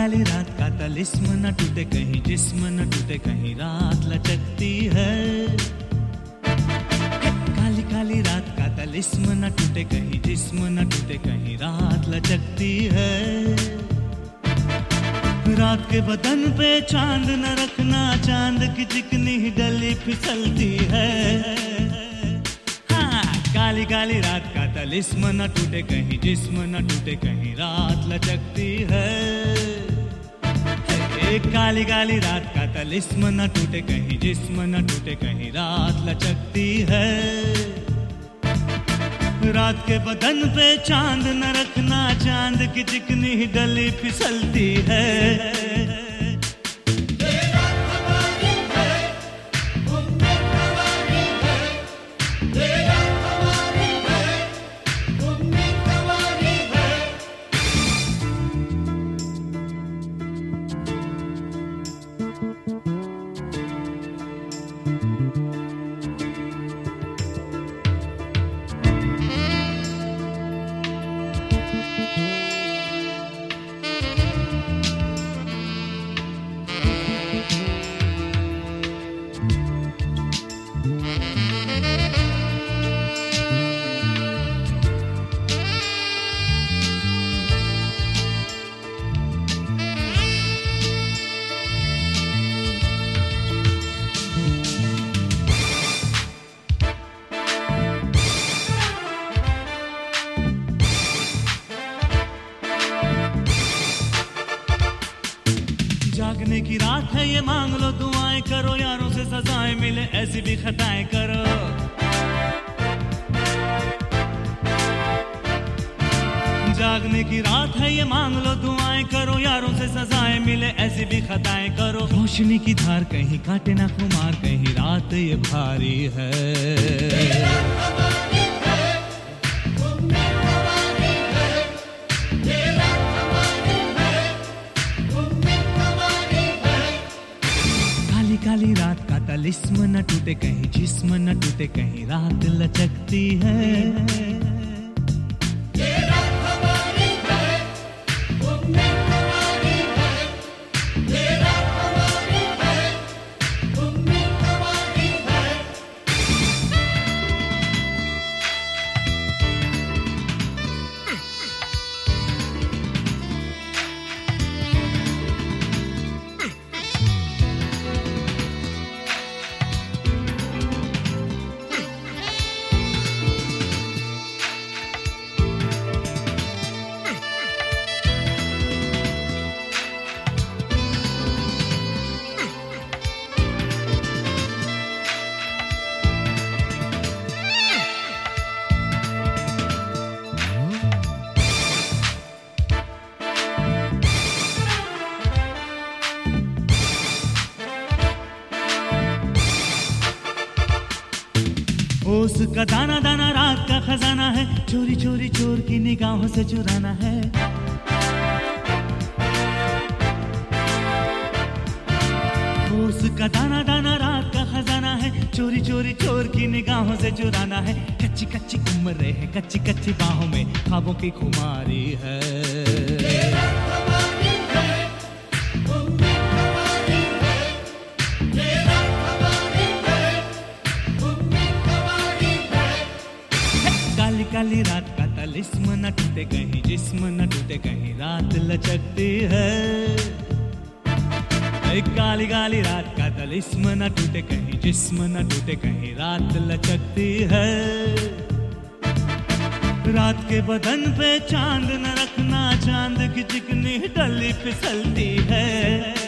काली रात का तलिस्म न टूटे कहीं जिस्म न टूटे कहीं रात लचकती है। काली काली रात का तलिस्म न टूटे कहीं जिस्म न टूटे कहीं रात लचकती है। रात के बदन पे चांद न रखना, चांद की चिकनी डली फिसलती है। हाँ, काली काली रात का तलिस्म न टूटे कहीं जिस्म न टूटे कहीं रात लचकती है। एक काली काली रात का तलिस्म न टूटे कहीं जिस्म न टूटे कहीं रात लचकती है। रात के बदन पे चांद न रखना, चांद की चिकनी डली फिसलती है। जागने की रात है ये, मांग लो दुआएं करो, यारों से सजाएं मिले ऐसी भी खताएं करो। जागने की रात है ये, मांग लो दुआएं करो, यारों से सजाएं मिले ऐसी भी खताएं करो। रोशनी की धार कहीं काटे ना खुमार, कहीं रात ये भारी है। काली रात का तलिस्म न टूटे कहीं जिस्म न टूटे कहीं रात लचकती है। होश का दाना दाना रात का खजाना है, चोरी चोरी चोर की निगाहों से चुराना है। होश का दाना दाना रात का खजाना है, चोरी चोरी चोर की निगाहों से चुराना है। कच्ची कच्ची उम्र है, कच्ची कच्ची बाहों में ख्वाबों की खुमारी है। काली रात का तलिस्म न टूटे कहीं जिस्म न टूटे कहीं रात लचकती है। एक काली काली रात का तलिस्म न टूटे कहीं जिस्म न टूटे कहीं रात लचकती है। रात के बदन पे चांद न रखना, चांद की चिकनी डली फिसलती है।